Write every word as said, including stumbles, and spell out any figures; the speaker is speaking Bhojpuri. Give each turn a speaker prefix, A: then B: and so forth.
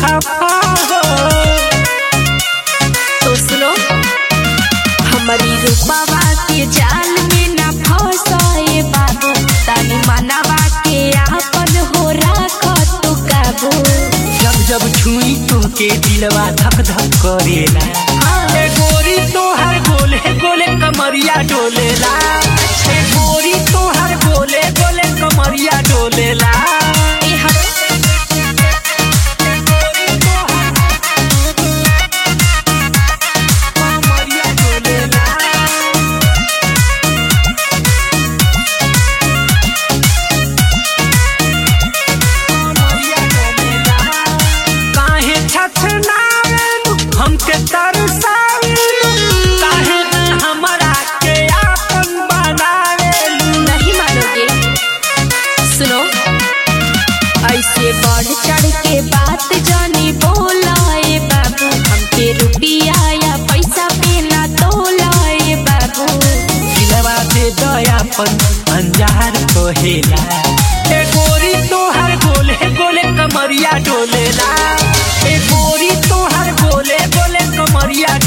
A: खफा हो।
B: तो सुनो हमारी रूपावा के जाल में ना फंसाए बाबू, तानी मनवा के आपन हो राख तू काबू।
A: जब जब छुई तुमके दिलवा धक धक करेला, ए गोरी तोहर गोले गोले कमरिया डोलेला, ए गोरी तोहर गोले गोले कमरिया डोलेला। हमके तरसावेलू काहे ना हमरा के आपन बनावेलू।
B: नहीं मानोगे, सुनो ऐसे बढ़ चढ़ के बात जानी बोलाए बाबू, हमके रुपया या पैसा पे ना तोलाए बाबू।
A: दिलवा दे दयापन अंजार कहेला, ए गोरी तोहर गोले गोले कमरिया डोलेला, ए गोरी तोहर गोले गोले कमरिया